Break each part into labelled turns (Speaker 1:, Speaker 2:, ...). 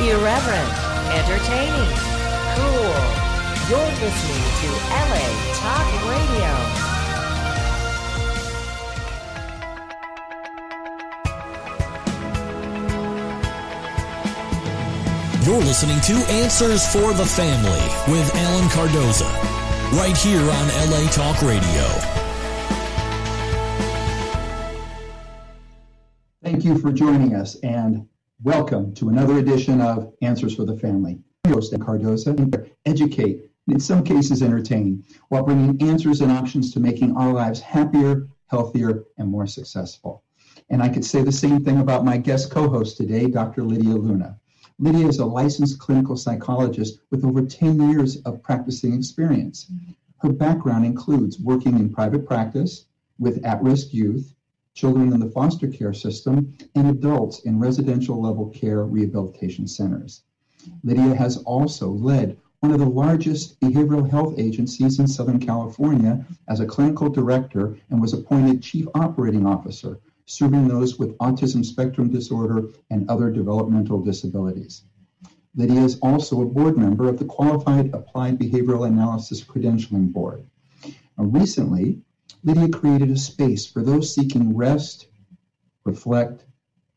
Speaker 1: Irreverent, entertaining, cool. You're listening to LA Talk Radio.
Speaker 2: You're listening to Answers for the Family with Alan Cardoza, right here on LA Talk Radio.
Speaker 3: Thank you for joining us, and welcome to another edition of Answers for the Family. I'm your host, Cardoza, educate, and in some cases entertain, while bringing answers and options to making our lives happier, healthier, and more successful. And I could say the same thing about my guest co-host today, Dr. Lydia Luna. Lydia is a licensed clinical psychologist with over 10 years of practicing experience. Her background includes working in private practice with at-risk youth, children in the foster care system, and adults in residential level care rehabilitation centers. Lydia has also led one of the largest behavioral health agencies in Southern California as a clinical director and was appointed chief operating officer, serving those with autism spectrum disorder and other developmental disabilities. Lydia is also a board member of the Qualified Applied Behavioral Analysis Credentialing Board. Recently, Lydia created a space for those seeking rest, reflect,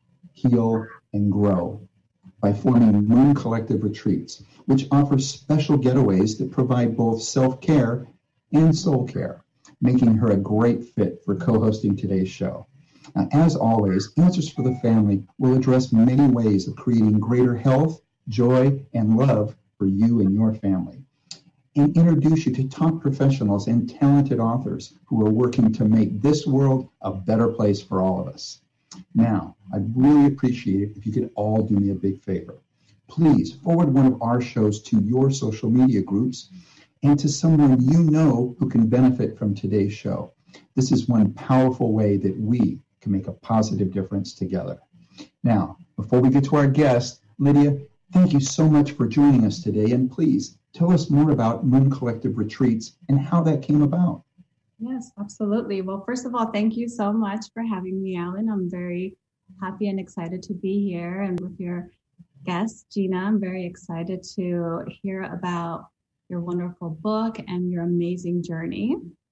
Speaker 3: heal, and grow by forming Moon Collective Retreats, which offers special getaways that provide both self-care and soul care, making her a great fit for co-hosting today's show. Now, as always, Answers for the Family will address many ways of creating greater health, joy, and love for you and your family, and introduce you to top professionals and talented authors who are working to make this world a better place for all of us. Now, I'd really appreciate it if you could all do me a big favor. Please forward one of our shows to your social media groups and to someone you know who can benefit from today's show. This is one powerful way that we can make a positive difference together. Now, before we get to our guest, Lydia, thank you so much for joining us today, and please tell us more about Moon Collective Retreats and how that came about.
Speaker 4: Yes, absolutely. Well, first of all, thank you so much for having me, Alan. I'm very happy and excited to be here. And with your guest, Gina, I'm very excited to hear about your wonderful book and your amazing journey.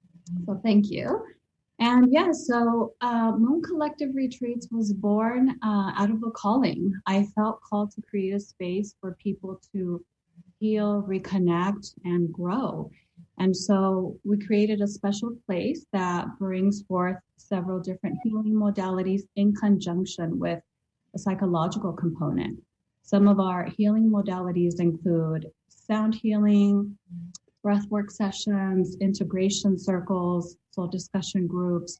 Speaker 4: So thank you. And so Moon Collective Retreats was born out of a calling. I felt called to create a space for people to heal, reconnect, and grow. And so we created a special place that brings forth several different healing modalities in conjunction with a psychological component. Some of our healing modalities include sound healing, breathwork sessions, integration circles, soul discussion groups,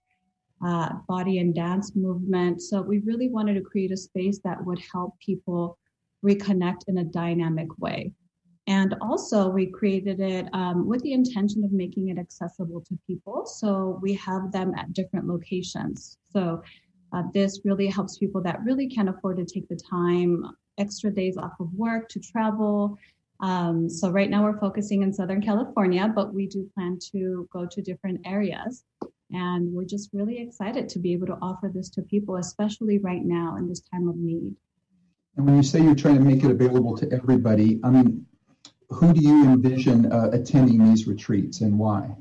Speaker 4: body and dance movement. So we really wanted to create a space that would help people reconnect in a dynamic way. And also we created it with the intention of making it accessible to people. So we have them at different locations. So this really helps people that really can't afford to take the time, extra days off of work to travel. So right now we're focusing in Southern California, but we do plan to go to different areas. And we're just really excited to be able to offer this to people, especially right now in this time of need.
Speaker 3: And when you say you're trying to make it available to everybody, I mean, who do you envision attending these retreats and why?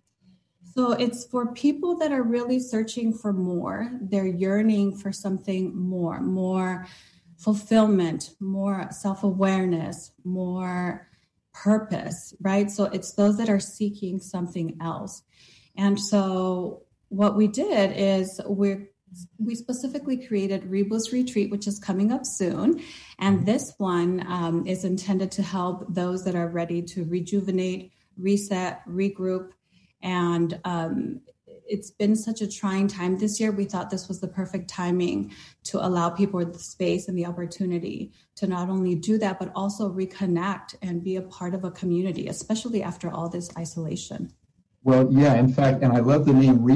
Speaker 4: So it's for people that are really searching for more. They're yearning for something more fulfillment, more self-awareness, more purpose, right? So it's those that are seeking something else. And so what we did is we specifically created Reboost Retreat, which is coming up soon. And this one is intended to help those that are ready to rejuvenate, reset, regroup. And it's been such a trying time this year. We thought this was the perfect timing to allow people the space and the opportunity to not only do that, but also reconnect and be a part of a community, especially after all this isolation.
Speaker 3: Well, yeah, in fact, and I love the name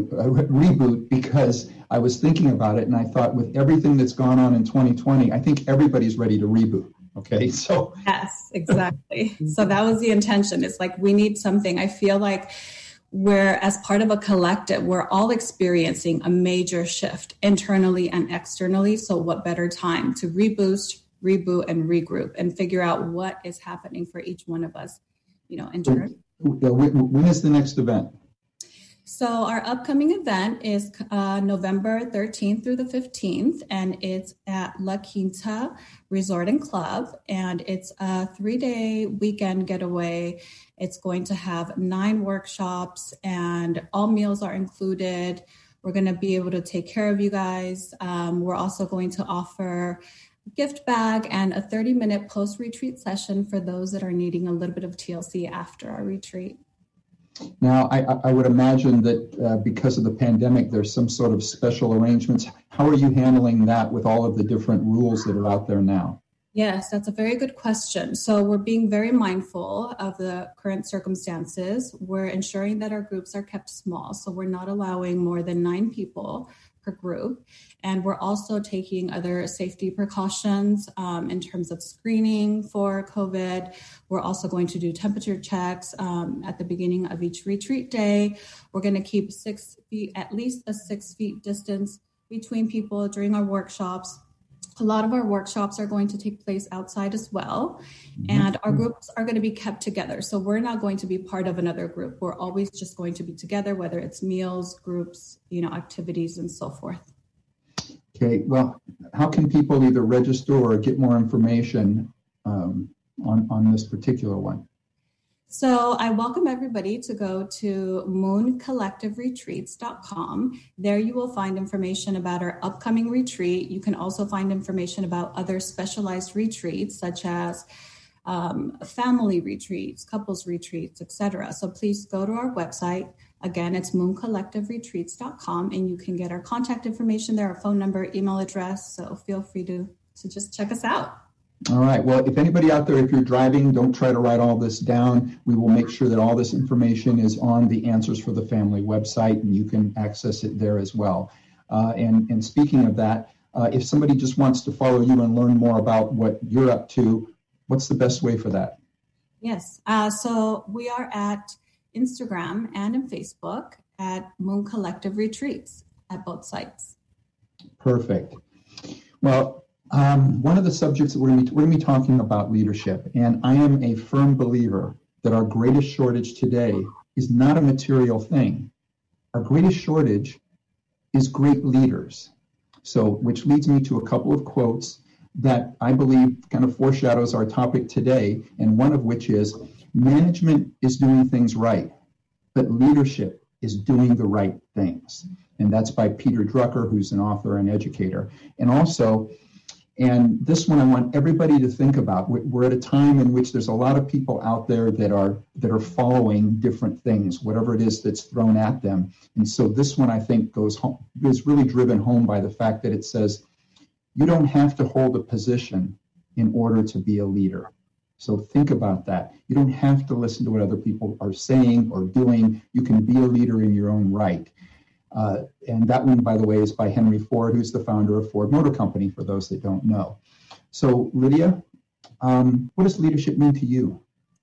Speaker 3: Reboot because I was thinking about it and I thought with everything that's gone on in 2020, I think everybody's ready to reboot. Okay, so.
Speaker 4: Yes, exactly. So that was the intention. It's like we need something. I feel like we're, as part of a collective, we're all experiencing a major shift internally and externally. So what better time to reboost, reboot and regroup and figure out what is happening for each one of us, in turn.
Speaker 3: When is the next event?
Speaker 4: So our upcoming event is November 13th through the 15th, and it's at La Quinta Resort and Club, and it's a 3-day weekend getaway. It's going to have 9 workshops, and all meals are included. We're going to be able to take care of you guys. We're also going to offer a gift bag and a 30-minute post-retreat session for those that are needing a little bit of TLC after our retreat.
Speaker 3: Now, I would imagine that because of the pandemic, there's some sort of special arrangements. How are you handling that with all of the different rules that are out there now?
Speaker 4: Yes, that's a very good question. So we're being very mindful of the current circumstances. We're ensuring that our groups are kept small. So we're not allowing more than 9 people per group. And we're also taking other safety precautions in terms of screening for COVID. We're also going to do temperature checks at the beginning of each retreat day. We're going to keep 6 feet, at least a 6 feet distance between people during our workshops. A lot of our workshops are going to take place outside as well, and our groups are going to be kept together. So we're not going to be part of another group. We're always just going to be together, whether it's meals, groups, activities, and so forth.
Speaker 3: Okay, well, how can people either register or get more information on this particular one?
Speaker 4: So I welcome everybody to go to mooncollectiveretreats.com. There you will find information about our upcoming retreat. You can also find information about other specialized retreats, such as family retreats, couples retreats, etc. So please go to our website. Again, it's mooncollectiveretreats.com, and you can get our contact information there, our phone number, email address. So feel free to just check us out.
Speaker 3: All right. Well, if anybody out there, if you're driving, don't try to write all this down. We will make sure that all this information is on the Answers for the Family website, and you can access it there as well. And speaking of that, if somebody just wants to follow you and learn more about what you're up to, what's the best way for that?
Speaker 4: Yes. So we are at Instagram and in Facebook at Moon Collective Retreats at both sites.
Speaker 3: Perfect. Well, one of the subjects that we're going to be talking about leadership, and I am a firm believer that our greatest shortage today is not a material thing. Our greatest shortage is great leaders. So, which leads me to a couple of quotes that I believe kind of foreshadows our topic today, and one of which is, management is doing things right, but leadership is doing the right things. And that's by Peter Drucker, who's an author and educator. And also, and this one I want everybody to think about. We're at a time in which there's a lot of people out there that are following different things, whatever it is that's thrown at them. And so this one I think is really driven home by the fact that it says, you don't have to hold a position in order to be a leader. So think about that. You don't have to listen to what other people are saying or doing. You can be a leader in your own right. And that one, by the way, is by Henry Ford, who's the founder of Ford Motor Company, for those that don't know. So, Lydia, what does leadership mean to you?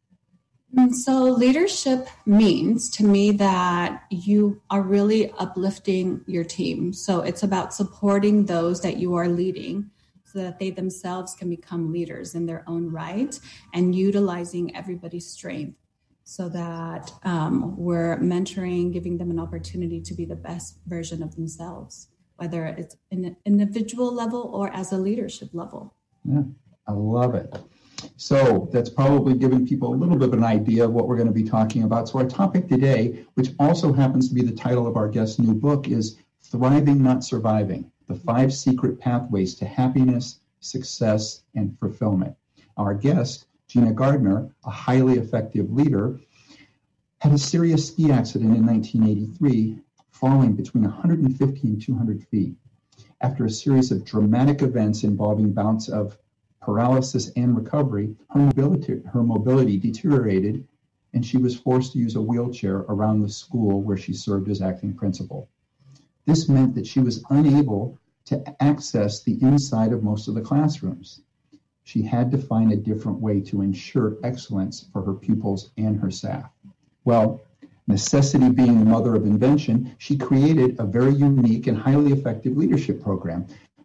Speaker 4: So leadership means to me that you are really uplifting your team. So it's about supporting those that you are leading so that they themselves can become leaders in their own right, and utilizing everybody's strength, so that we're mentoring, giving them an opportunity to be the best version of themselves, whether it's in an individual level or as a leadership level.
Speaker 3: Yeah, I love it. So that's probably giving people a little bit of an idea of what we're going to be talking about. So our topic today, which also happens to be the title of our guest's new book, is Thriving, Not Surviving, the 5 Secret Pathways to Happiness, Success, and Fulfillment. Our guest, Gina Gardner, a highly effective leader, had a serious ski accident in 1983, falling between 150 and 200 feet. After a series of dramatic events involving bouts of paralysis and recovery, her mobility deteriorated, and she was forced to use a wheelchair around the school where she served as acting principal. This meant that she was unable to access the inside of most of the classrooms. She had to find a different way to ensure excellence for her pupils and her staff. Well, necessity being the mother of invention, she created a very unique and highly effective leadership program.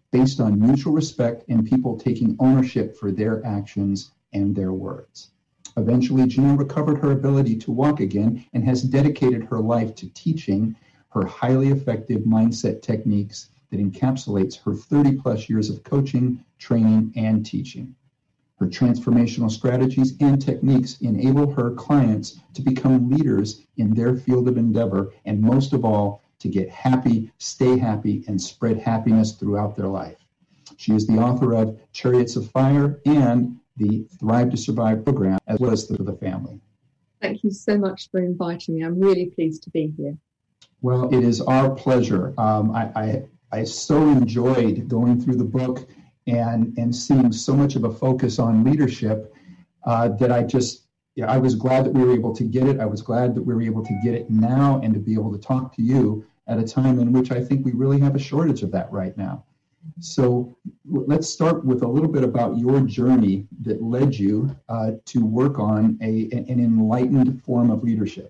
Speaker 3: based on mutual respect and people taking ownership for their actions and their words. Eventually, Gina recovered her ability to walk again and has dedicated her life to teaching her highly effective mindset techniques that encapsulates her 30 plus years of coaching, training, and teaching. Her transformational strategies and techniques enable her clients to become leaders in their field of endeavor, and most of all, to get happy, stay happy, and spread happiness throughout their life. She is the author of Chariots of Fire and the Thrive to Survive program, as well as For the Family.
Speaker 5: Thank you so much for inviting me. I'm really pleased to be here.
Speaker 3: Well, it is our pleasure. I so enjoyed going through the book and seeing so much of a focus on leadership that I was glad that we were able to get it. I was glad that we were able to get it now and to be able to talk to you at a time in which I think we really have a shortage of that right now. So let's start with a little bit about your journey that led you to work on an enlightened form of leadership.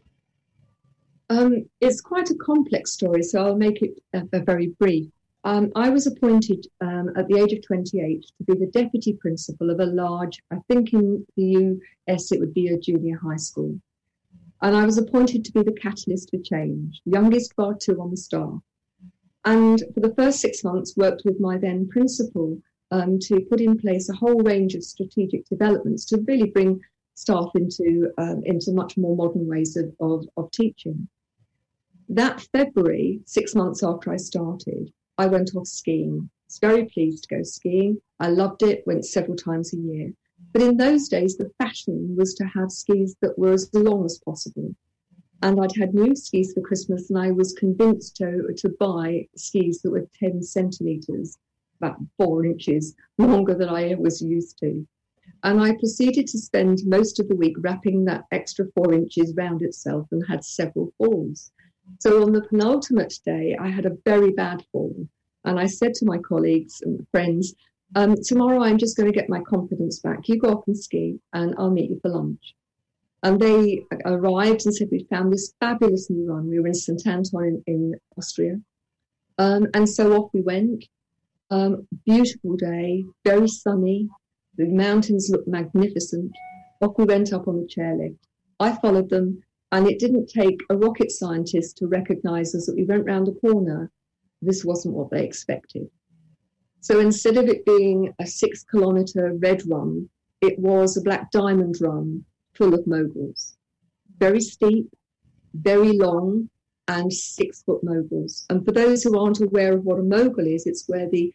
Speaker 5: It's quite a complex story, so I'll make it very brief. I was appointed at the age of 28 to be the deputy principal of a large, I think in the US it would be a junior high school. And I was appointed to be the catalyst for change, youngest bar two on the staff. And for the first 6 months worked with my then principal to put in place a whole range of strategic developments to really bring staff into much more modern ways of teaching. That February, 6 months after I started, I went off skiing. I was very pleased to go skiing. I loved it, went several times a year. But in those days, the fashion was to have skis that were as long as possible. And I'd had new skis for Christmas, and I was convinced to buy skis that were 10 centimetres, about 4 inches longer than I was used to. And I proceeded to spend most of the week wrapping that extra 4 inches round itself and had several falls. So on the penultimate day, I had a very bad fall. And I said to my colleagues and friends, tomorrow I'm just going to get my confidence back. You go off and ski and I'll meet you for lunch. And they arrived and said, we found this fabulous new run. We were in St. Anton in Austria. And so off we went. Beautiful day, very sunny. The mountains looked magnificent. Off we went up on the chairlift. I followed them. And it didn't take a rocket scientist to recognize us that we went round the corner. This wasn't what they expected. So instead of it being a 6-kilometre red run, it was a black diamond run full of moguls. Very steep, very long, and 6-foot moguls. And for those who aren't aware of what a mogul is, it's where the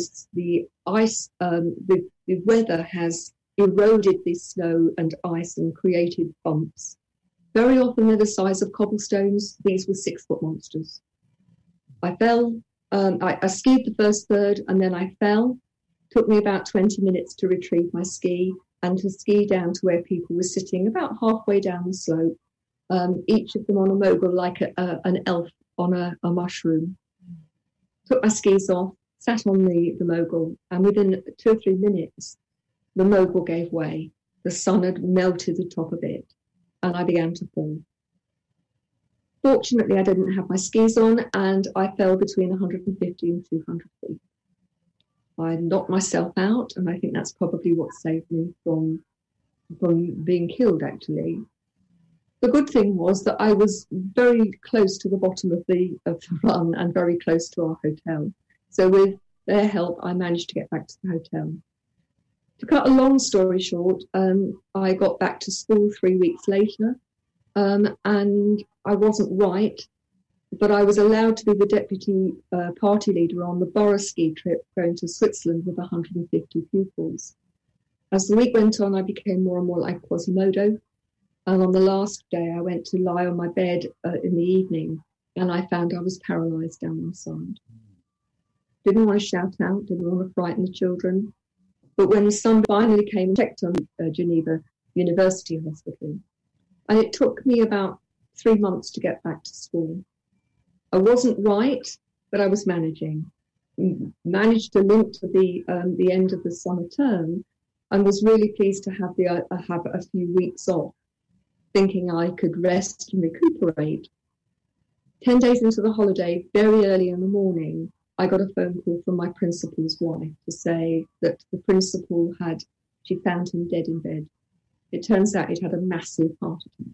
Speaker 5: ice, the weather has eroded the snow and ice and created bumps. Very often they're the size of cobblestones. These were 6-foot monsters. I fell. I skied the first third and then I fell. Took me about 20 minutes to retrieve my ski and to ski down to where people were sitting about halfway down the slope, each of them on a mogul like an elf on a mushroom. Took my skis off, sat on the mogul, and within 2 or 3 minutes, the mogul gave way. The sun had melted the top of it. And I began to fall. Fortunately, I didn't have my skis on and I fell between 150 and 200 feet. I knocked myself out, and I think that's probably what saved me from being killed, actually. The good thing was that I was very close to the bottom of the run and very close to our hotel. So with their help, I managed to get back to the hotel. To cut a long story short, I got back to school 3 weeks later, and I wasn't right, but I was allowed to be the deputy party leader on the borough ski trip going to Switzerland with 150 pupils. As the week went on, I became more and more like Quasimodo, and on the last day, I went to lie on my bed in the evening, and I found I was paralysed down one side. Didn't want to shout out, didn't want to frighten the children. But when the sun finally came and checked on Geneva University Hospital, and it took me about 3 months to get back to school. I wasn't right, but I was managing. Managed to link to the end of the summer term, and was really pleased to have a few weeks off, thinking I could rest and recuperate. 10 days into the holiday, very early in the morning, I got a phone call from my principal's wife to say that the principal she found him dead in bed. It turns out he'd had a massive heart attack.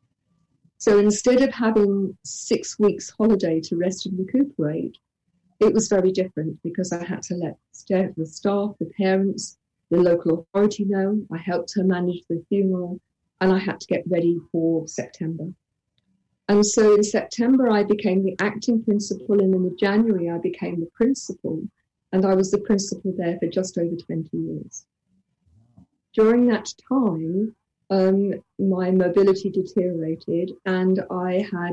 Speaker 5: So instead of having 6 weeks holiday to rest and recuperate, it was very different because I had to let the staff, the parents, the local authority know. I helped her manage the funeral, and I had to get ready for September. And so in September, I became the acting principal, and in January, I became the principal, and I was the principal there for just over 20 years. During that time, my mobility deteriorated, and I had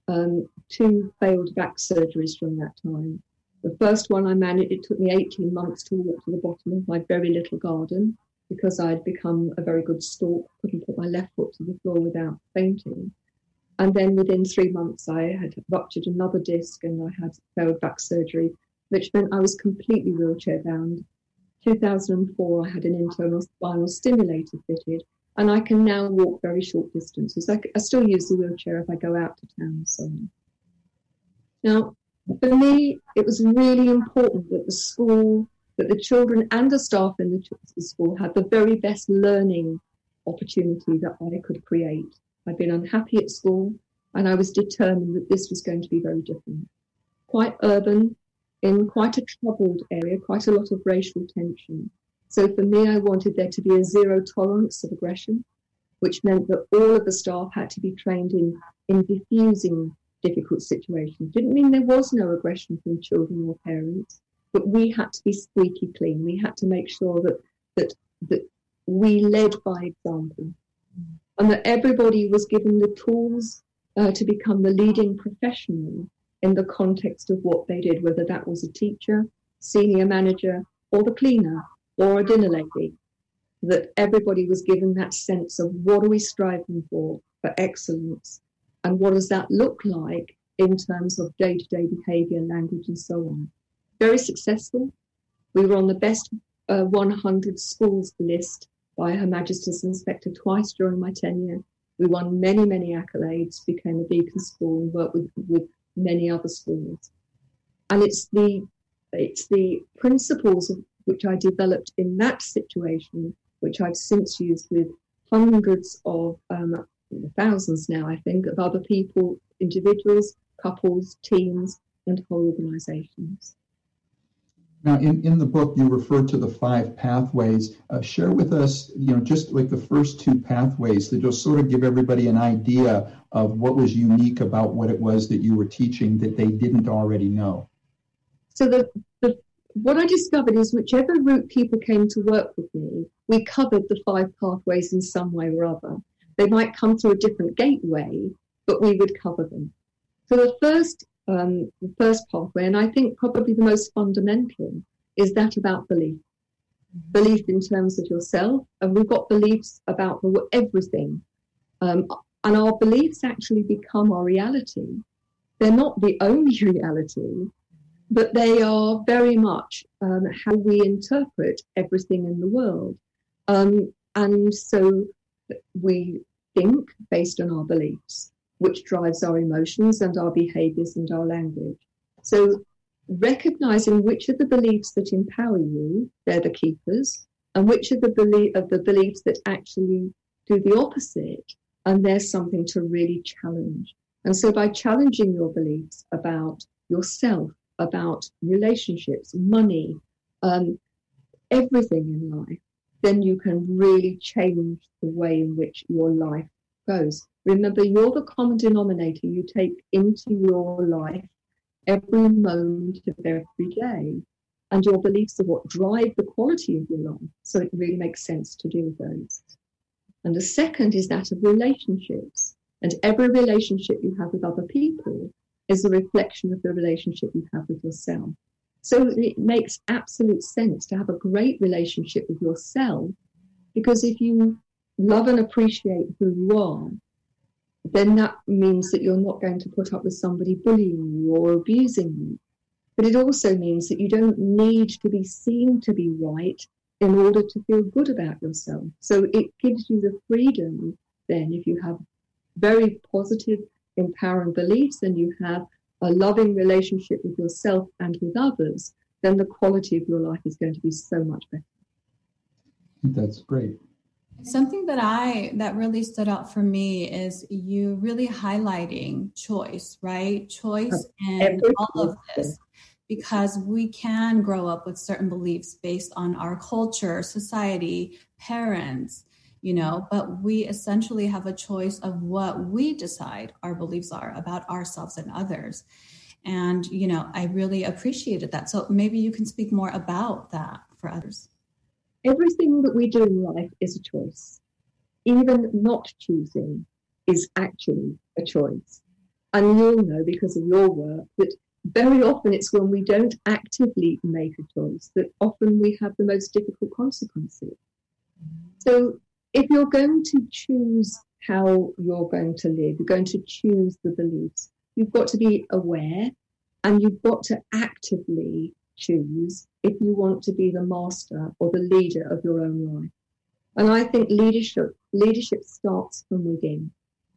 Speaker 5: 2 failed back surgeries from that time. The first one I managed, it took me 18 months to walk to the bottom of my very little garden because I'd become a very good stalk, couldn't put my left foot to the floor without fainting. And then within 3 months, I had ruptured another disc and I had failed back surgery, which meant I was completely wheelchair bound. 2004, I had an internal spinal stimulator fitted, and I can now walk very short distances. I still use the wheelchair if I go out to town and so on. Now, for me, it was really important that the school, that the children and the staff in the school had the very best learning opportunity that I could create. I'd been unhappy at school, and I was determined that this was going to be very different. Quite urban, in quite a troubled area, quite a lot of racial tension. So for me, I wanted there to be a zero tolerance of aggression, which meant that all of the staff had to be trained in diffusing difficult situations. Didn't mean there was no aggression from children or parents, but we had to be squeaky clean. We had to make sure that we led by example, and that everybody was given the tools to become the leading professional in the context of what they did, whether that was a teacher, senior manager, or the cleaner, or a dinner lady, that everybody was given that sense of what are we striving for excellence, and what does that look like in terms of day-to-day behaviour, language, and so on. Very successful. We were on the best 100 schools list by Her Majesty's Inspector twice during my tenure. We won many, many accolades, became a beacon school, and worked with many other schools. And it's the principles which I developed in that situation, which I've since used with hundreds of, thousands now, I think, of other people, individuals, couples, teams, and whole organizations.
Speaker 3: Now, in the book, you referred to the 5 pathways. Share with us, just like the first 2 pathways that just sort of give everybody an idea of what was unique about what it was that you were teaching that they didn't already know.
Speaker 5: So what I discovered is whichever route people came to work with me, we covered the 5 pathways in some way or other. They might come through a different gateway, but we would cover them. So the first pathway, and I think probably the most fundamental, is that about belief. Belief in terms of yourself, and we've got beliefs about everything. And our beliefs actually become our reality. They're not the only reality, but they are very much how we interpret everything in the world. And so we think based on our beliefs, which drives our emotions and our behaviors and our language. So recognizing which are the beliefs that empower you, they're the keepers, and which are the beliefs that actually do the opposite, and there's something to really challenge. And so by challenging your beliefs about yourself, about relationships, money, everything in life, then you can really change the way in which your life goes. Remember, you're the common denominator you take into your life every moment of every day. And your beliefs are what drive the quality of your life. So it really makes sense to do those. And the second is that of relationships. And every relationship you have with other people is a reflection of the relationship you have with yourself. So it makes absolute sense to have a great relationship with yourself, because if you love and appreciate who you are, then that means that you're not going to put up with somebody bullying you or abusing you. But it also means that you don't need to be seen to be right in order to feel good about yourself. So it gives you the freedom then, if you have very positive, empowering beliefs, and you have a loving relationship with yourself and with others, then the quality of your life is going to be so much better.
Speaker 3: That's great.
Speaker 4: Something that really stood out for me is you really highlighting choice, right? Choice in all of this, because we can grow up with certain beliefs based on our culture, society, parents, but we essentially have a choice of what we decide our beliefs are about ourselves and others. And, I really appreciated that. So maybe you can speak more about that for others.
Speaker 5: Everything that we do in life is a choice. Even not choosing is actually a choice. And you'll know, because of your work, that very often it's when we don't actively make a choice that often we have the most difficult consequences. So if you're going to choose how you're going to live, you're going to choose the beliefs, you've got to be aware and you've got to actively choose if you want to be the master or the leader of your own life. And I think leadership starts from within.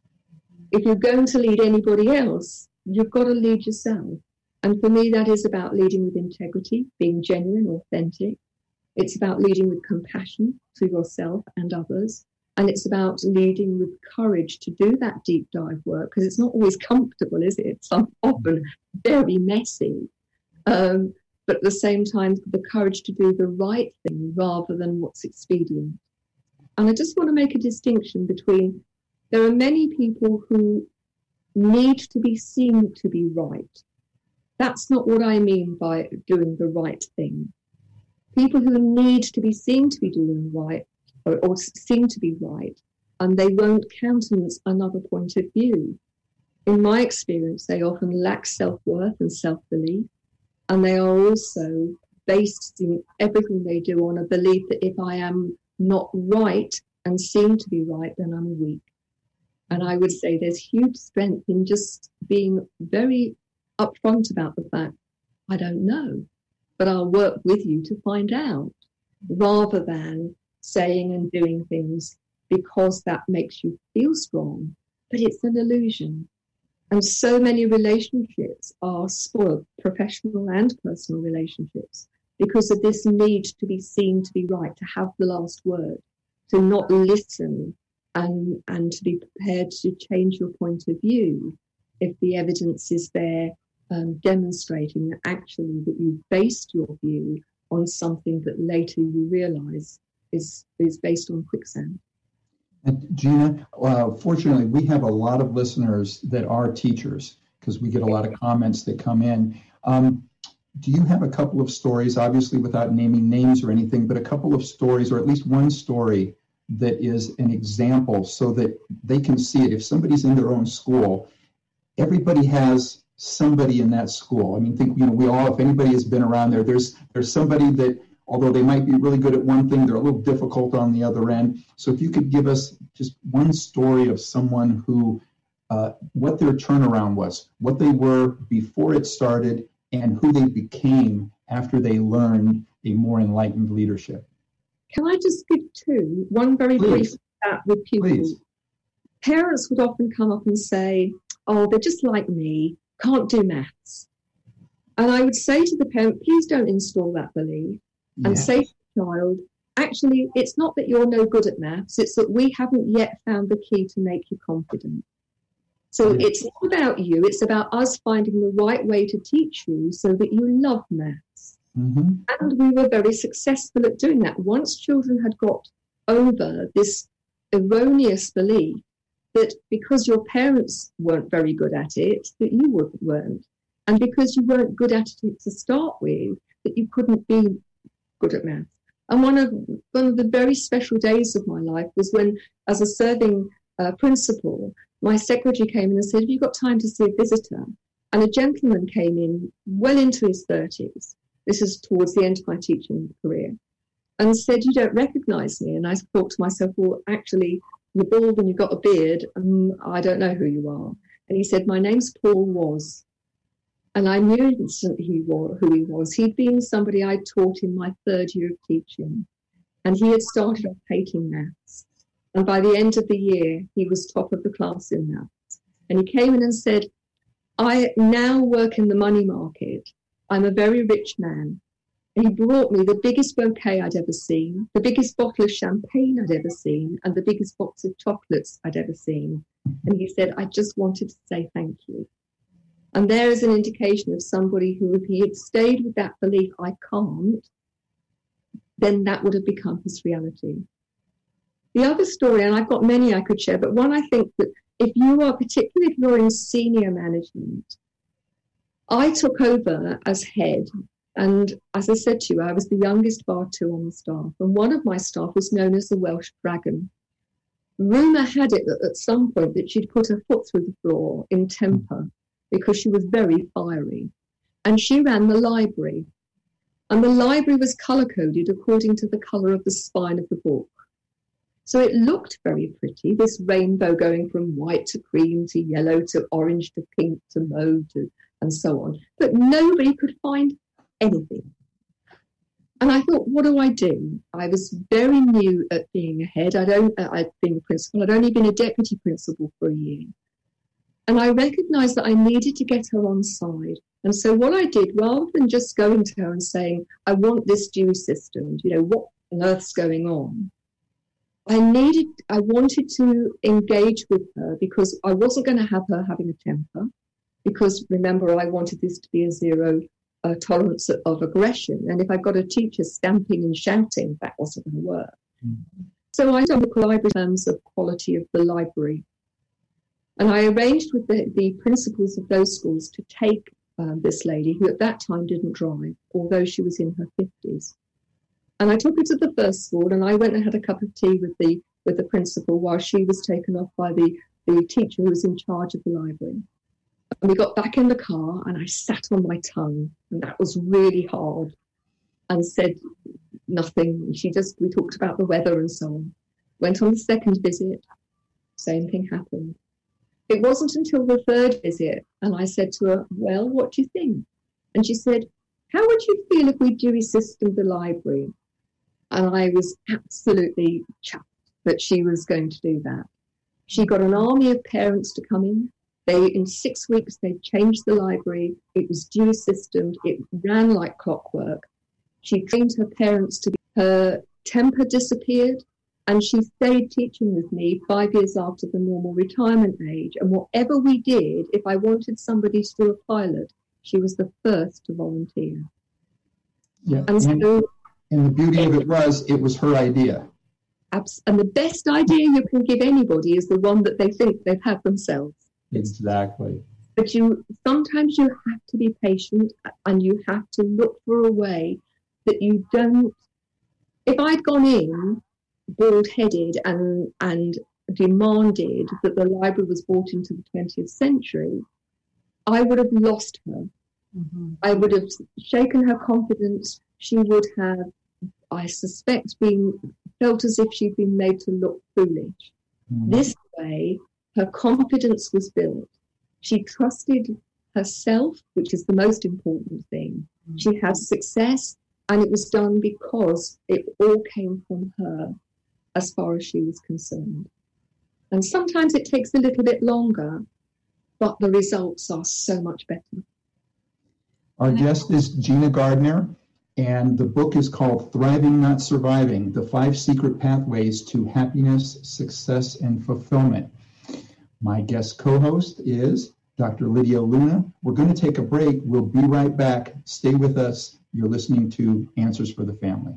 Speaker 5: If you're going to lead anybody else, you've got to lead yourself. And for me, that is about leading with integrity, being genuine, authentic. It's about leading with compassion to yourself and others. And it's about leading with courage to do that deep dive work, because it's not always comfortable, is it? It's often very messy. But at the same time, the courage to do the right thing rather than what's expedient. And I just want to make a distinction between, there are many people who need to be seen to be right. That's not what I mean by doing the right thing. People who need to be seen to be doing right or seem to be right, and they won't countenance another point of view. In my experience, they often lack self-worth and self-belief. And they are also based in everything they do on a belief that if I am not right and seem to be right, then I'm weak. And I would say there's huge strength in just being very upfront about the fact, I don't know, but I'll work with you to find out, rather than saying and doing things because that makes you feel strong. But it's an illusion. And so many relationships are spoiled, professional and personal relationships, because of this need to be seen to be right, to have the last word, to not listen and to be prepared to change your point of view if the evidence is there demonstrating that actually that you've based your view on something that later you realize is based on quicksand.
Speaker 3: And Gina, fortunately, we have a lot of listeners that are teachers, because we get a lot of comments that come in. Do you have a couple of stories, obviously without naming names or anything, but a couple of stories, or at least one story that is an example so that they can see it? If somebody's in their own school, everybody has somebody in that school. I mean, we all, if anybody has been around there, there's somebody that, although they might be really good at one thing, they're a little difficult on the other end. So if you could give us just one story of someone who, what their turnaround was, what they were before it started, and who they became after they learned a more enlightened leadership.
Speaker 5: Can I just give two? One very brief chat with pupils. Please. Parents would often come up and say, oh, they're just like me, can't do maths. And I would say to the parent, please don't install that belief. And say to the child, actually, it's not that you're no good at maths, it's that we haven't yet found the key to make you confident. So it's not about you, it's about us finding the right way to teach you so that you love maths. Mm-hmm. And we were very successful at doing that. Once children had got over this erroneous belief that because your parents weren't very good at it, that you weren't. And because you weren't good at it to start with, that you couldn't be good at maths. And one of the very special days of my life was when, as a serving principal, my secretary came in and said, have you got time to see a visitor? And a gentleman came in well into his 30s. This is towards the end of my teaching career. And said, you don't recognise me. And I thought to myself, well, actually, you're bald and you've got a beard. I don't know who you are. And he said, my name's Paul Woz. And I knew instantly who he was. He'd been somebody I taught in my third year of teaching. And he had started off hating maths. And by the end of the year, he was top of the class in maths. And he came in and said, I now work in the money market. I'm a very rich man. He brought me the biggest bouquet I'd ever seen, the biggest bottle of champagne I'd ever seen, and the biggest box of chocolates I'd ever seen. And he said, I just wanted to say thank you. And there is an indication of somebody who, if he had stayed with that belief, I can't, then that would have become his reality. The other story, and I've got many I could share, but one I think that if you are, particularly if you're in senior management, I took over as head. And as I said to you, I was the youngest bar two on the staff. And one of my staff was known as the Welsh Dragon. Rumour had it that at some point that she'd put her foot through the floor in temper because she was very fiery. And she ran the library. And the library was colour-coded according to the colour of the spine of the book. So it looked very pretty, this rainbow going from white to cream to yellow to orange to pink to mauve and so on. But nobody could find anything. And I thought, what do I do? I was very new at being a head. I'd been a principal. I'd only been a deputy principal for a year. And I recognised that I needed to get her on side. And so what I did, rather than just going to her and saying, I want this due system, what on earth's going on? I wanted to engage with her because I wasn't going to have her having a temper. Because remember, I wanted this to be a zero tolerance of aggression. And if I've got a teacher stamping and shouting, that wasn't going to work. Mm-hmm. So I done the library in terms of quality of the library. And I arranged with the principals of those schools to take this lady, who at that time didn't drive, although she was in her 50s. And I took her to the first school, and I went and had a cup of tea with the principal while she was taken off by the teacher who was in charge of the library. And we got back in the car, and I sat on my tongue, and that was really hard, and said nothing. We talked about the weather and so on. Went on the second visit, same thing happened. It wasn't until the third visit, and I said to her, well, what do you think? And she said, how would you feel if we Dewey Systemed the library? And I was absolutely chuffed that she was going to do that. She got an army of parents to come in. In 6 weeks, they changed the library. It was Dewey Systemed. It ran like clockwork. She trained her parents her temper disappeared, and she stayed teaching with me 5 years after the normal retirement age. And whatever we did, if I wanted somebody to do a pilot, she was the first to volunteer.
Speaker 3: Yeah, and the beauty of it was her idea.
Speaker 5: And the best idea you can give anybody is the one that they think they've had themselves.
Speaker 3: Exactly.
Speaker 5: But sometimes you have to be patient, and you have to look for a way that you don't. If I'd gone in bald-headed and demanded that the library was brought into the 20th century, I would have lost her. Mm-hmm. I would have shaken her confidence. She would have, I suspect, felt as if she'd been made to look foolish. Mm-hmm. This way, her confidence was built. She trusted herself, which is the most important thing. Mm-hmm. She had success, and it was done because it all came from her as far as she was concerned. And sometimes it takes a little bit longer, but the results are so much better.
Speaker 3: Our guest is Gina Gardner, and the book is called Thriving, Not Surviving, The 5 Secret Pathways to Happiness, Success, and Fulfillment. My guest co-host is Dr. Lydia Luna. We're going to take a break. We'll be right back. Stay with us. You're listening to Answers for the Family.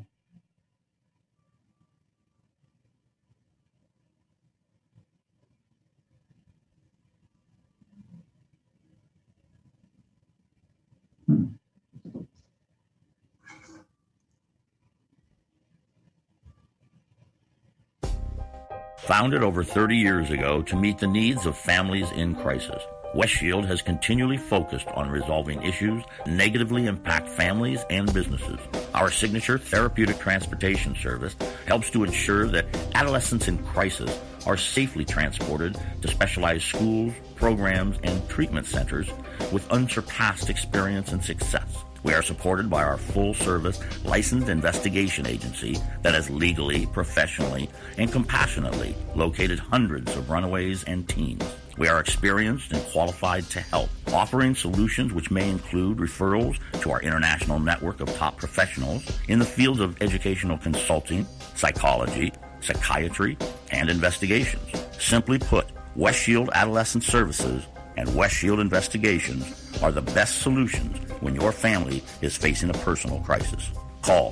Speaker 6: Founded over 30 years ago to meet the needs of families in crisis, Westshield has continually focused on resolving issues that negatively impact families and businesses. Our signature therapeutic transportation service helps to ensure that adolescents in crisis are safely transported to specialized schools, programs, and treatment centers with unsurpassed experience and success. We are supported by our full-service licensed investigation agency that has legally, professionally, and compassionately located hundreds of runaways and teens. We are experienced and qualified to help, offering solutions which may include referrals to our international network of top professionals in the fields of educational consulting, psychology, psychiatry, and investigations. Simply put, West Shield Adolescent Services and West Shield Investigations are the best solutions when your family is facing a personal crisis. Call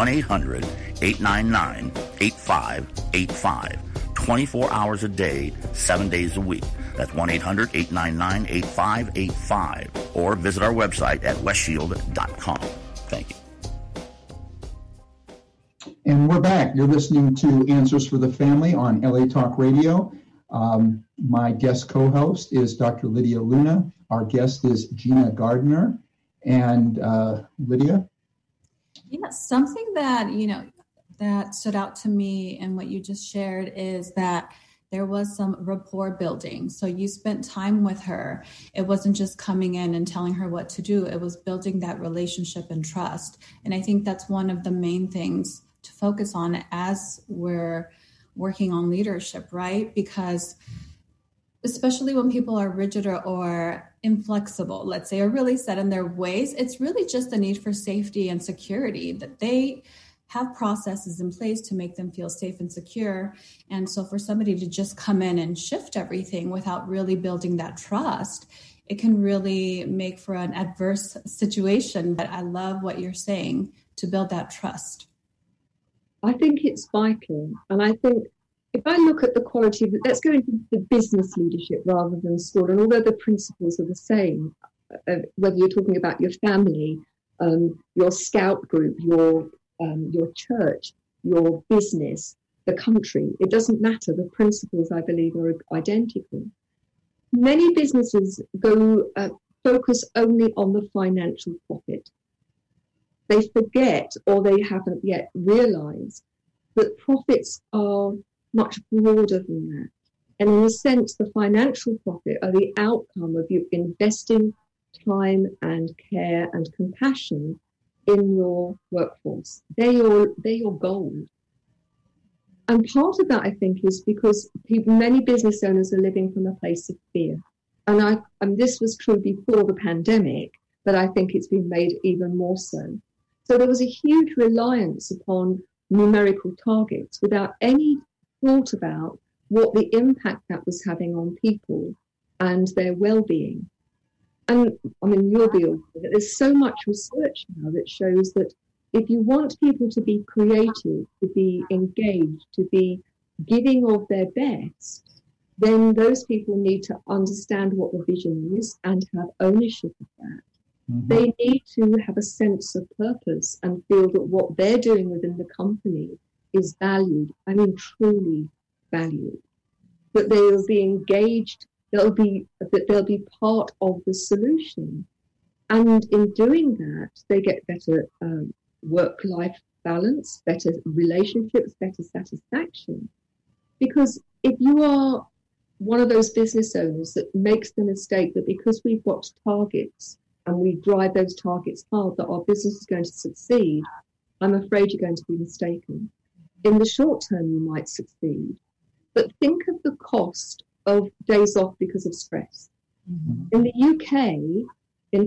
Speaker 6: 1-800-899-8585, 24 hours a day, 7 days a week. That's 1-800-899-8585, or visit our website at westshield.com. Thank you.
Speaker 3: And we're back. You're listening to Answers for the Family on LA Talk Radio. My guest co-host is Dr. Lydia Luna. Our guest is Gina Gardner. And Lydia?
Speaker 4: Yeah, something that, that stood out to me in what you just shared is that there was some rapport building. So you spent time with her. It wasn't just coming in and telling her what to do. It was building that relationship and trust. And I think that's one of the main things to focus on as we're working on leadership, right? Because especially when people are rigid or inflexible, let's say, or really set in their ways, it's really just the need for safety and security, that they have processes in place to make them feel safe and secure. And so for somebody to just come in and shift everything without really building that trust, it can really make for an adverse situation. But I love what you're saying, to build that trust.
Speaker 5: I think it's vital. And I think if I look at the quality of it, let's go into the business leadership rather than school. And although the principles are the same, whether you're talking about your family, your scout group, your church, your business, the country, it doesn't matter. The principles, I believe, are identical. Many businesses focus only on the financial profit. They forget, or they haven't yet realized, that profits are much broader than that. And in a sense, the financial profit are the outcome of you investing time and care and compassion in your workforce. They're your goal. And part of that, I think, is because many business owners are living from a place of fear. And this was true before the pandemic, but I think it's been made even more so. So there was a huge reliance upon numerical targets without any thought about what the impact that was having on people and their well-being. And I mean, you'll be aware that there's so much research now that shows that if you want people to be creative, to be engaged, to be giving of their best, then those people need to understand what the vision is and have ownership of that. Mm-hmm. They need to have a sense of purpose and feel that what they're doing within the company is valued, I mean truly valued. That they will be engaged, they'll be part of the solution. And in doing that, they get better work-life balance, better relationships, better satisfaction. Because if you are one of those business owners that makes the mistake that because we've got targets and we drive those targets hard, that our business is going to succeed, I'm afraid you're going to be mistaken. In the short term, you might succeed. But think of the cost of days off because of stress. Mm-hmm. In the UK, in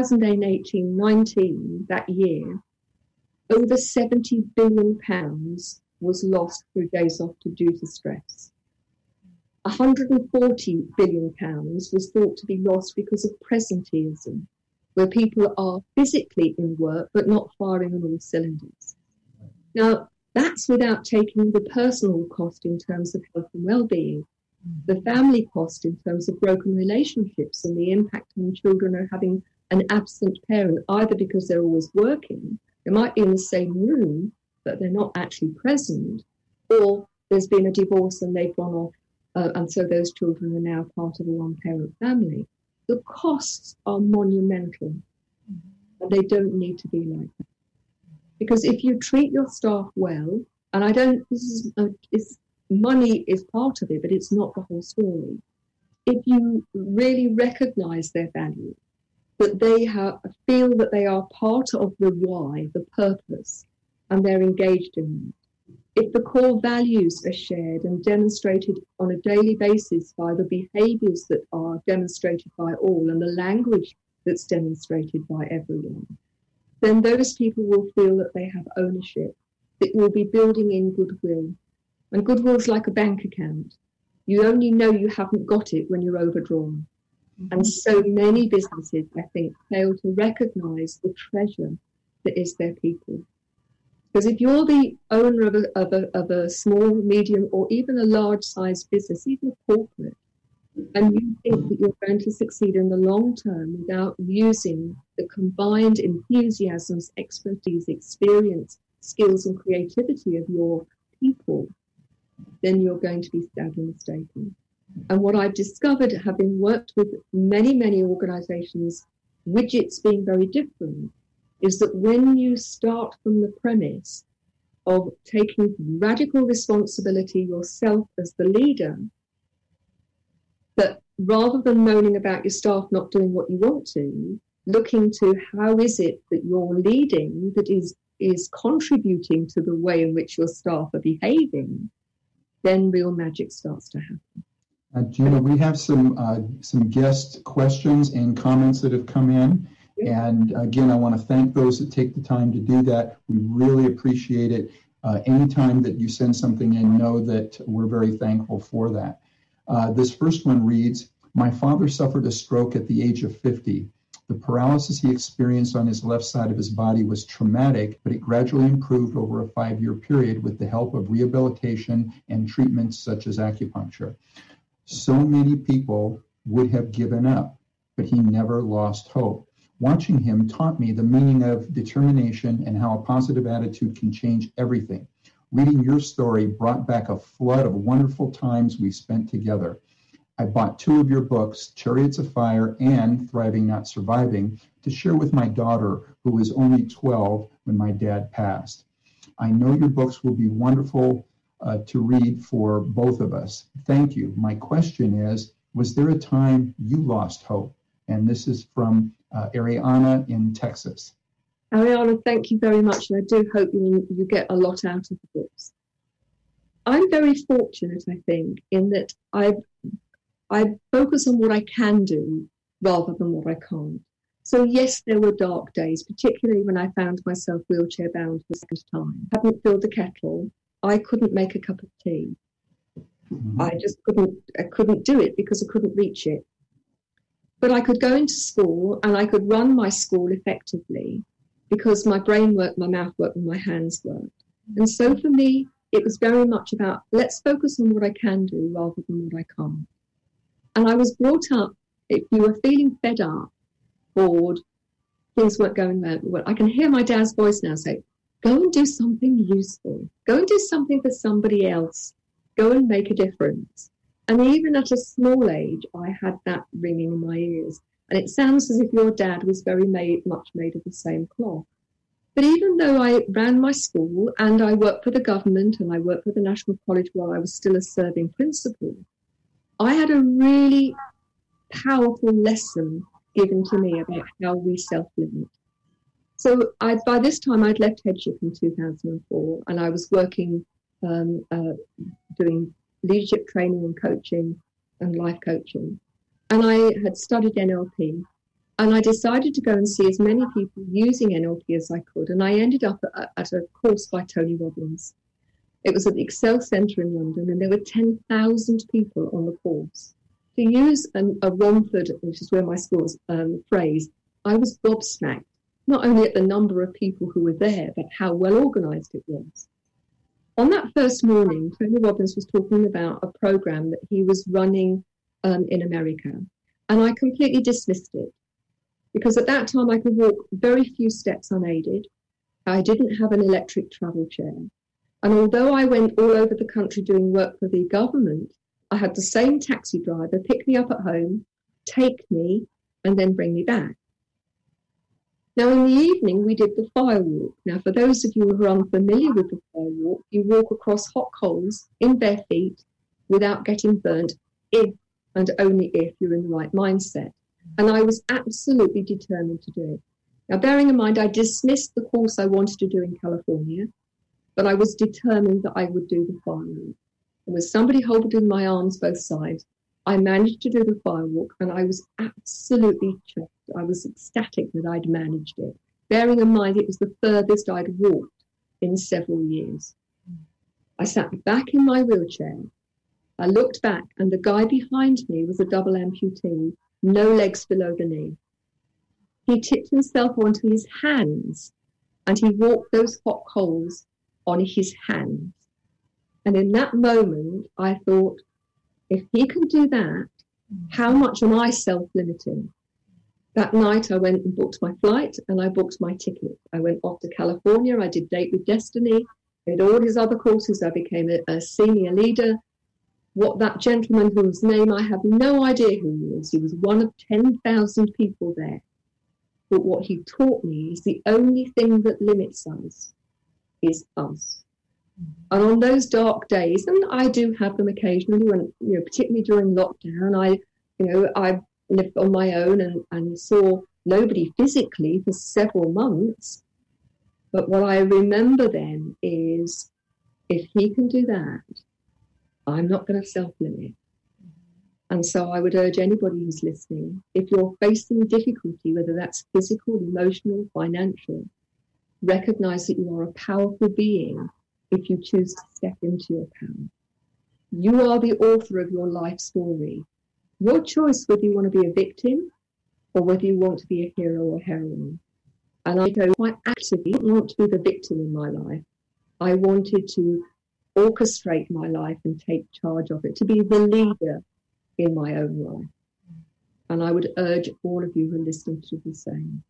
Speaker 5: 2018-19, that year, over £70 billion was lost through days off due to stress. £140 billion was thought to be lost because of presenteeism, where people are physically in work but not firing on all cylinders. Now, that's without taking the personal cost in terms of health and well-being, the family cost in terms of broken relationships and the impact on children of having an absent parent, either because they're always working, they might be in the same room, but they're not actually present, or there's been a divorce and they've gone off, and so those children are now part of a one-parent family. The costs are monumental, and they don't need to be like that. Because if you treat your staff well, and money is part of it, but it's not the whole story. If you really recognize their value, that they feel that they are part of the why, the purpose, and they're engaged in it. If the core values are shared and demonstrated on a daily basis by the behaviours that are demonstrated by all and the language that's demonstrated by everyone, then those people will feel that they have ownership. It will be building in goodwill. And goodwill is like a bank account. You only know you haven't got it when you're overdrawn. And so many businesses, I think, fail to recognise the treasure that is their people. Because if you're the owner of a small, medium, or even a large-sized business, even a corporate, and you think that you're going to succeed in the long term without using the combined enthusiasms, expertise, experience, skills, and creativity of your people, then you're going to be sadly mistaken. And what I've discovered, having worked with many, many organizations, widgets being very different, is that when you start from the premise of taking radical responsibility yourself as the leader, that rather than moaning about your staff not doing what you want to, looking to how is it that you're leading that is contributing to the way in which your staff are behaving, then real magic starts to happen.
Speaker 3: Gina, we have some guest questions and comments that have come in. And again, I want to thank those that take the time to do that. We really appreciate it. Anytime that you send something in, know that we're very thankful for that. This first one reads, my father suffered a stroke at the age of 50. The paralysis he experienced on his left side of his body was traumatic, but it gradually improved over a 5-year period with the help of rehabilitation and treatments such as acupuncture. So many people would have given up, but he never lost hope. Watching him taught me the meaning of determination and how a positive attitude can change everything. Reading your story brought back a flood of wonderful times we spent together. I bought 2 of your books, Chariots of Fire and Thriving Not Surviving, to share with my daughter, who was only 12 when my dad passed. I know your books will be wonderful to read for both of us. Thank you. My question is, was there a time you lost hope? And this is from Ariana in Texas.
Speaker 5: Ariana, thank you very much. And I do hope you get a lot out of the books. I'm very fortunate, I think, in that I focus on what I can do rather than what I can't. So yes, there were dark days, particularly when I found myself wheelchair bound for the second time. I hadn't filled the kettle. I couldn't make a cup of tea. I just couldn't do it because I couldn't reach it. But I could go into school and I could run my school effectively because my brain worked, my mouth worked, and my hands worked. And so for me, it was very much about let's focus on what I can do rather than what I can't. And I was brought up, if you were feeling fed up, bored, things weren't going well, I can hear my dad's voice now say, go and do something useful. Go and do something for somebody else. Go and make a difference. And even at a small age, I had that ringing in my ears. And it sounds as if your dad was very much made of the same cloth. But even though I ran my school and I worked for the government and I worked for the National College while I was still a serving principal, I had a really powerful lesson given to me about how we self-limit. So by this time, I'd left headship in 2004, and I was working, doing leadership training and coaching and life coaching. And I had studied NLP, and I decided to go and see as many people using NLP as I could. And I ended up at a course by Tony Robbins. It was at the Excel Centre in London, and there were 10,000 people on the course. To use a Romford, which is where my school's phrase, I was gobsmacked, not only at the number of people who were there, but how well organised it was. On that first morning, Tony Robbins was talking about a program that he was running in America, and I completely dismissed it because at that time I could walk very few steps unaided. I didn't have an electric travel chair. And although I went all over the country doing work for the government, I had the same taxi driver pick me up at home, take me, and then bring me back. Now, in the evening, we did the fire walk. Now, for those of you who are unfamiliar with the fire walk, you walk across hot coals in bare feet without getting burnt if and only if you're in the right mindset. And I was absolutely determined to do it. Now, bearing in mind, I dismissed the course I wanted to do in California, but I was determined that I would do the firewalk. And with somebody holding my arms both sides, I managed to do the firewalk, and I was absolutely chuffed. I was ecstatic that I'd managed it, bearing in mind it was the furthest I'd walked in several years. I sat back in my wheelchair. I looked back, and the guy behind me was a double amputee, no legs below the knee. He tipped himself onto his hands, and he walked those hot coals on his hands. And in that moment, I thought, if he can do that, how much am I self-limiting? That night, I went and booked my flight, and I booked my ticket. I went off to California. I did Date with Destiny. I did all his other courses. I became a senior leader. What that gentleman, whose name I have no idea who he was, he was one of 10,000 people there. But what he taught me is the only thing that limits us is us. And on those dark days, and I do have them occasionally, when, particularly during lockdown, I lived on my own and saw nobody physically for several months. But what I remember then is, if he can do that, I'm not going to self-limit. And so I would urge anybody who's listening, if you're facing difficulty, whether that's physical, emotional, financial, recognize that you are a powerful being if you choose to step into your power. You are the author of your life story. Your choice whether you want to be a victim or whether you want to be a hero or heroine. And I go quite actively, I didn't want to be the victim in my life. I wanted to orchestrate my life and take charge of it, to be the leader in my own life. And I would urge all of you who are listening to do the same.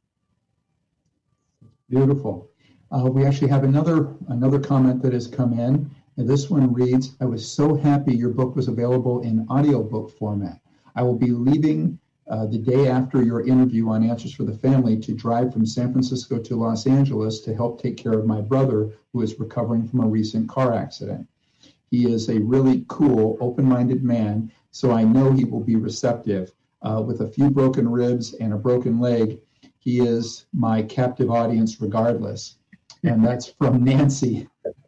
Speaker 3: Beautiful. We actually have another comment that has come in. And this one reads, I was so happy your book was available in audiobook format. I will be leaving the day after your interview on Answers for the Family to drive from San Francisco to Los Angeles to help take care of my brother who is recovering from a recent car accident. He is a really cool, open-minded man, so I know he will be receptive. With a few broken ribs and a broken leg, he is my captive audience regardless. And that's from Nancy,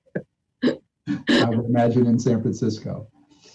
Speaker 3: I would imagine, in San Francisco.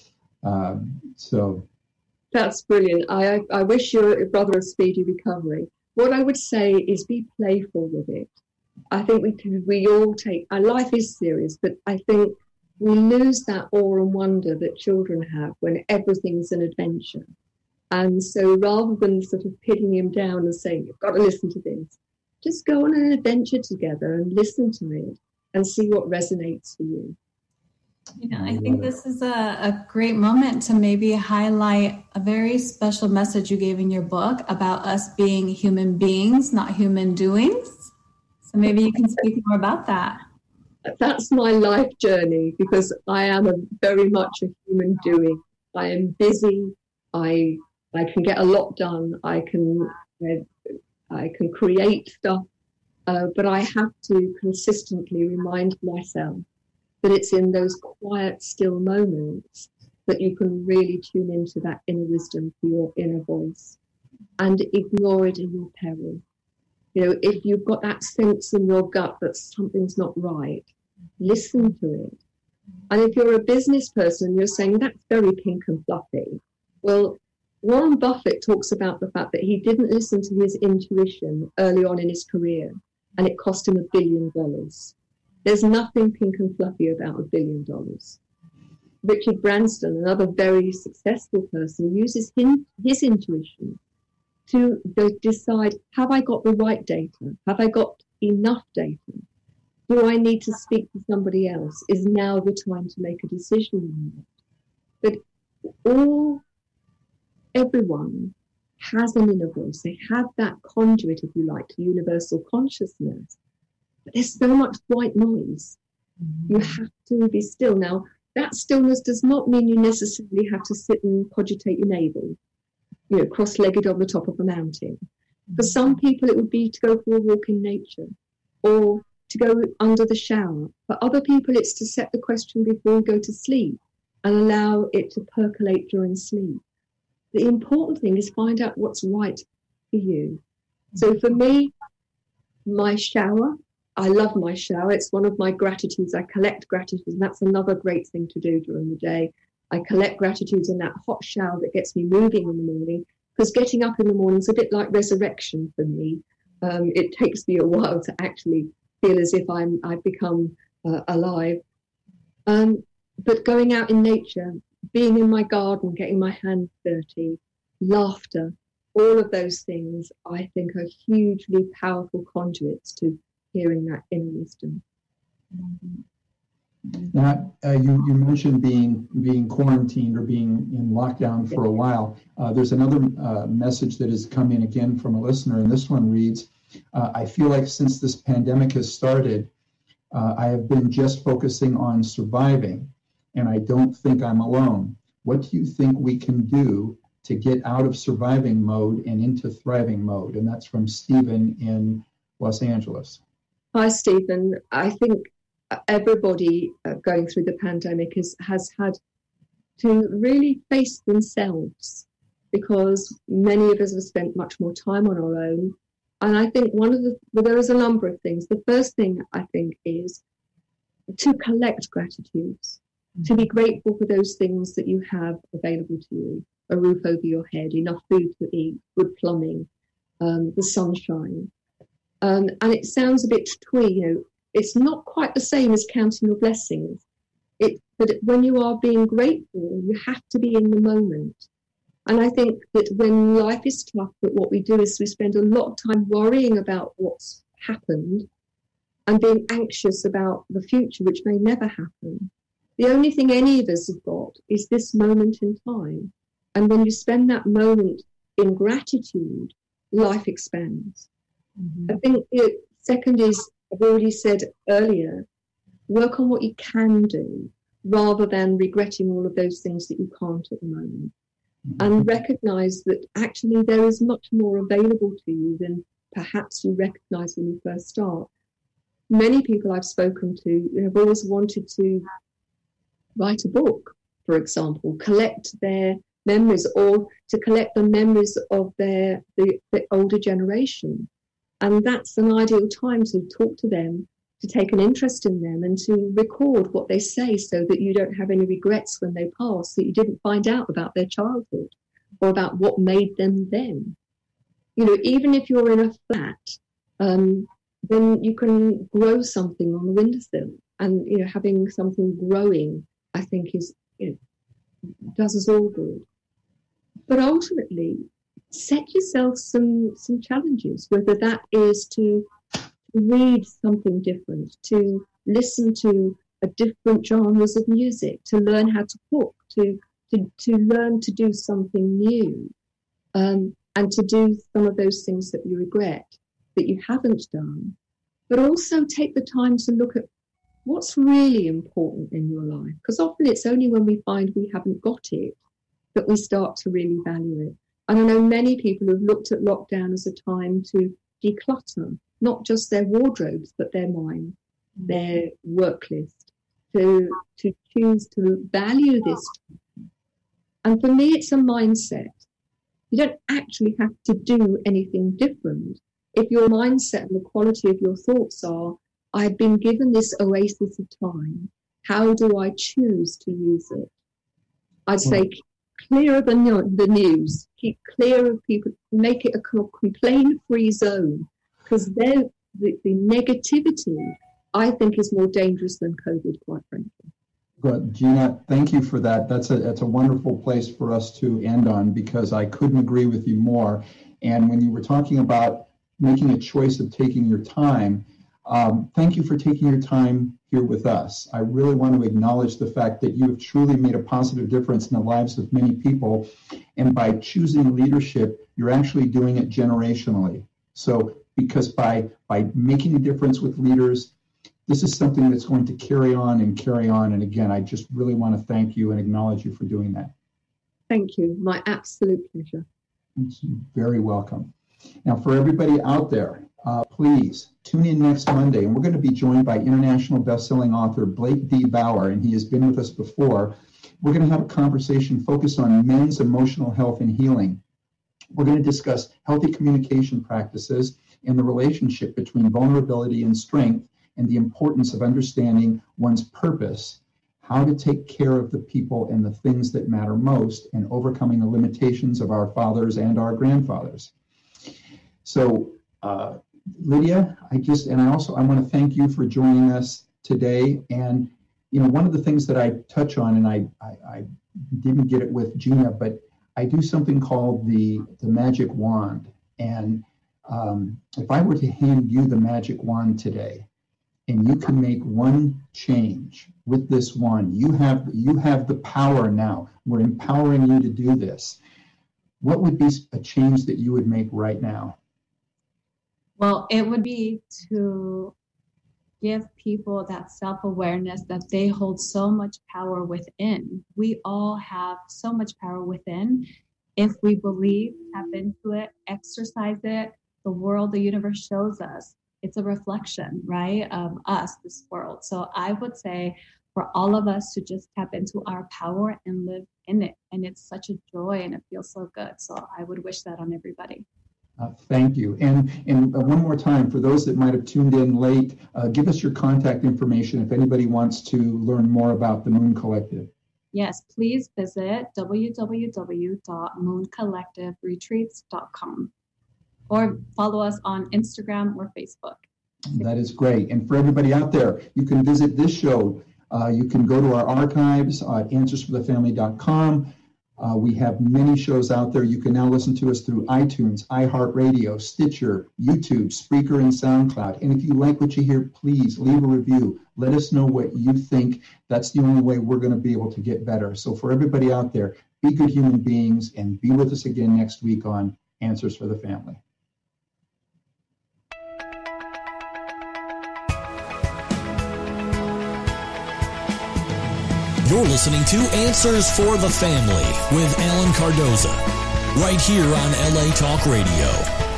Speaker 3: So
Speaker 5: that's brilliant. I wish your brother a speedy recovery. What I would say is be playful with it. I think we all take, our life is serious, but I think we lose that awe and wonder that children have when everything's an adventure. And so rather than sort of pinning him down and saying, you've got to listen to this, just go on an adventure together and listen to it and see what resonates for you.
Speaker 4: I think this is a great moment to maybe highlight a very special message you gave in your book about us being human beings, not human doings. So maybe you can speak more about that.
Speaker 5: That's my life journey, because I am very much a human doing. I am busy. I can get a lot done. I can create stuff, but I have to consistently remind myself that it's in those quiet, still moments that you can really tune into that inner wisdom for your inner voice and ignore it in your peril. If you've got that sense in your gut that something's not right, listen to it. And if you're a business person, you're saying, that's very pink and fluffy. Well, Warren Buffett talks about the fact that he didn't listen to his intuition early on in his career, and it cost him $1 billion. There's nothing pink and fluffy about $1 billion. Richard Branson, another very successful person, uses his intuition to decide, have I got the right data? Have I got enough data? Do I need to speak to somebody else? Is now the time to make a decision on it? But everyone has an inner voice. They have that conduit, if you like, to universal consciousness. But there's so much white noise. You have to be still. Now, that stillness does not mean you necessarily have to sit and cogitate your navel, cross-legged on the top of a mountain. For some people, it would be to go for a walk in nature or to go under the shower. For other people, it's to set the question before you go to sleep and allow it to percolate during sleep. the important thing is find out what's right for you. So for me, my shower, I love my shower. It's one of my gratitudes. I collect gratitudes, and that's another great thing to do during the day. I collect gratitudes in that hot shower that gets me moving in the morning, because getting up in the morning is a bit like resurrection for me. It takes me a while to actually feel as if I've become alive. But going out in nature, being in my garden, getting my hands dirty, laughter, all of those things, I think, are hugely powerful conduits to hearing that inner wisdom.
Speaker 3: Now, you mentioned being quarantined or being in lockdown for a while. There's another message that has come in again from a listener, and this one reads, I feel like since this pandemic has started, I have been just focusing on surviving, and I don't think I'm alone. What do you think we can do to get out of surviving mode and into thriving mode? And that's from Stephen in Los Angeles.
Speaker 5: Hi, Stephen. I think everybody going through the pandemic has had to really face themselves, because many of us have spent much more time on our own. And I think there is a number of things. The first thing I think is to collect gratitudes, to be grateful for those things that you have available to you: a roof over your head, enough food to eat, good plumbing, the sunshine. And it sounds a bit twee, it's not quite the same as counting your blessings. But when you are being grateful, you have to be in the moment. And I think that when life is tough, that what we do is we spend a lot of time worrying about what's happened and being anxious about the future, which may never happen. The only thing any of us have got is this moment in time. And when you spend that moment in gratitude, life expands. Mm-hmm. I think the second is, I've already said earlier, work on what you can do rather than regretting all of those things that you can't at the moment. Mm-hmm. And recognize that actually there is much more available to you than perhaps you recognize when you first start. Many people I've spoken to have always wanted to write a book, for example, collect their memories, or to collect the memories of the older generation. And that's an ideal time to talk to them, to take an interest in them, and to record what they say so that you don't have any regrets when they pass, that you didn't find out about their childhood or about what made them them. Even if you're in a flat, then you can grow something on the windowsill. And, having something growing, I think, does us all good. But ultimately, set yourself some challenges, whether that is to read something different, to listen to a different genres of music, to learn how to cook, to learn to do something new, and to do some of those things that you regret that you haven't done. But also take the time to look at what's really important in your life, because often it's only when we find we haven't got it that we start to really value it. And I know many people who've looked at lockdown as a time to declutter, not just their wardrobes, but their mind, their work list, to choose to value this. And for me, it's a mindset. You don't actually have to do anything different. If your mindset and the quality of your thoughts are, I've been given this oasis of time, how do I choose to use it? I'd say clear of the news, keep clear of people, make it a complaint-free zone, because the negativity, I think, is more dangerous than COVID, quite frankly.
Speaker 3: Good. Gina, thank you for that. That's a wonderful place for us to end on, because I couldn't agree with you more. And when you were talking about making a choice of taking your time, thank you for taking your time here with us. I really want to acknowledge the fact that you have truly made a positive difference in the lives of many people. And by choosing leadership, you're actually doing it generationally. So because by making a difference with leaders, this is something that's going to carry on and carry on. And again, I just really want to thank you and acknowledge you for doing that.
Speaker 5: Thank you. My absolute pleasure.
Speaker 3: You're very welcome. Now, for everybody out there, please tune in next Monday, and we're going to be joined by international best-selling author Blake D. Bauer, and he has been with us before. we're going to have a conversation focused on men's emotional health and healing. We're going to discuss healthy communication practices and the relationship between vulnerability and strength and the importance of understanding one's purpose, how to take care of the people and the things that matter most, and overcoming the limitations of our fathers and our grandfathers. So, Lydia, I want to thank you for joining us today. And, one of the things that I touch on, and I didn't get it with Gina, but I do something called the magic wand. And if I were to hand you the magic wand today, and you can make one change with this wand, you have the power now. We're empowering you to do this. What would be a change that you would make right now?
Speaker 4: Well, it would be to give people that self-awareness that they hold so much power within. We all have so much power within. If we believe, tap into it, exercise it, the world, the universe shows us. It's a reflection, right, of us, this world. So I would say for all of us to just tap into our power and live in it. And it's such a joy and it feels so good. So I would wish that on everybody.
Speaker 3: Thank you. And one more time, for those that might have tuned in late, give us your contact information if anybody wants to learn more about the Moon Collective.
Speaker 4: Yes, please visit www.mooncollectiveretreats.com or follow us on Instagram or Facebook.
Speaker 3: That is great. And for everybody out there, you can visit this show. You can go to our archives at answersforthefamily.com. We have many shows out there. You can now listen to us through iTunes, iHeartRadio, Stitcher, YouTube, Spreaker, and SoundCloud. And if you like what you hear, please leave a review. Let us know what you think. That's the only way we're going to be able to get better. So for everybody out there, be good human beings and be with us again next week on Answers for the Family.
Speaker 2: You're listening to Answers for the Family with Alan Cardoza, right here on LA Talk Radio.